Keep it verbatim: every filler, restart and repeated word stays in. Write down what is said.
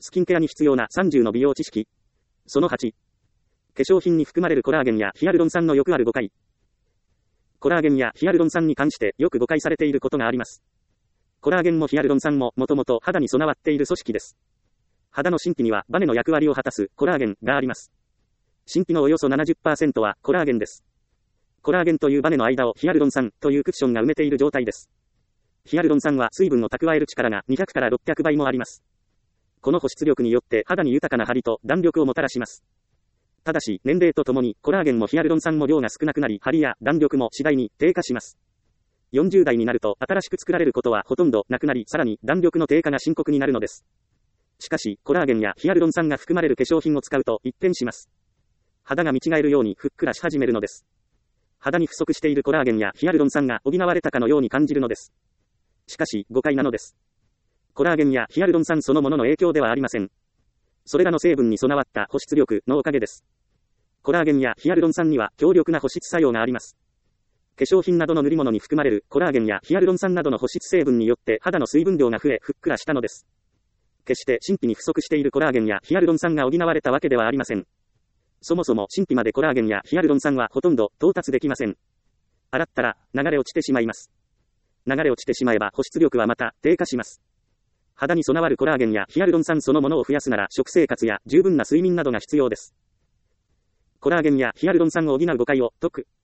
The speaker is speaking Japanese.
スキンケアに必要なさんじゅうの美容知識。そのはち。化粧品に含まれるコラーゲンやヒアルロン酸のよくある誤解。コラーゲンやヒアルロン酸に関してよく誤解されていることがあります。コラーゲンもヒアルロン酸ももともと肌に備わっている組織です。肌の真皮にはバネの役割を果たすコラーゲンがあります。真皮のおよそ ななじゅっパーセント はコラーゲンです。コラーゲンというバネの間をヒアルロン酸というクッションが埋めている状態です。ヒアルロン酸は水分を蓄える力がにひゃくからろっぴゃくばいもあります。この保湿力によって肌に豊かな張りと弾力をもたらします。ただし、年齢とともにコラーゲンもヒアルロン酸も量が少なくなり、張りや弾力も次第に低下します。よんじゅう代になると新しく作られることはほとんどなくなり、さらに弾力の低下が深刻になるのです。しかし、コラーゲンやヒアルロン酸が含まれる化粧品を使うと一変します。肌が見違えるようにふっくらし始めるのです。肌に不足しているコラーゲンやヒアルロン酸が補われたかのように感じるのです。しかし、誤解なのです。コラーゲンやヒアルロン酸そのものの影響ではありません。それらの成分に備わった保湿力のおかげです。コラーゲンやヒアルロン酸には強力な保湿作用があります。化粧品などの塗り物に含まれるコラーゲンやヒアルロン酸などの保湿成分によって肌の水分量が増えふっくらしたのです。決して真皮に不足しているコラーゲンやヒアルロン酸が補われたわけではありません。そもそも真皮までコラーゲンやヒアルロン酸はほとんど到達できません。洗ったら流れ落ちてしまいます。流れ落ちてしまえば保湿力はまた低下します。肌に備わるコラーゲンやヒアルロン酸そのものを増やすなら食生活や十分な睡眠などが必要です。コラーゲンやヒアルロン酸を補う誤解を解く。